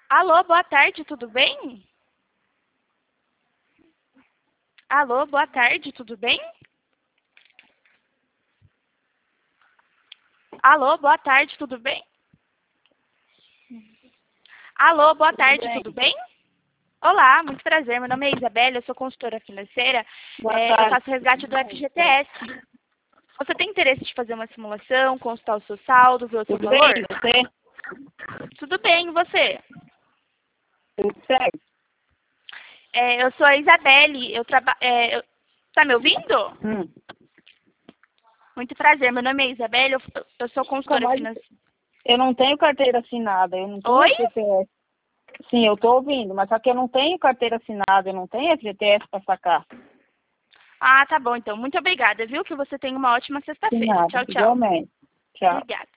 Alô, boa tarde, tudo bem? Alô, boa tarde, tudo bem? Alô, boa tarde, tudo bem? Alô, boa tarde, tudo bem? Olá, muito prazer. Meu nome é Isabela, eu sou consultora financeira. Boa Eu tarde. faço resgate do FGTS. Você tem interesse de fazer uma simulação, consultar o seu saldo, ver o seu Tudo valor? bem, você? Tudo bem, e você? Tudo certo? Eu sou a Isabelle, Tá me ouvindo? Hum. Muito prazer, meu nome é Isabelle, eu sou consultora Mas financeira. eu não tenho carteira assinada, eu não tenho Oi? FGTS. Sim, eu estou ouvindo, mas só que eu não tenho carteira assinada, eu não tenho FGTS para sacar. Ah, tá bom, então. Muito obrigada, viu? Que você tenha uma ótima Sem sexta-feira. nada, Tchau, tchau. igualmente. Tchau. Obrigada.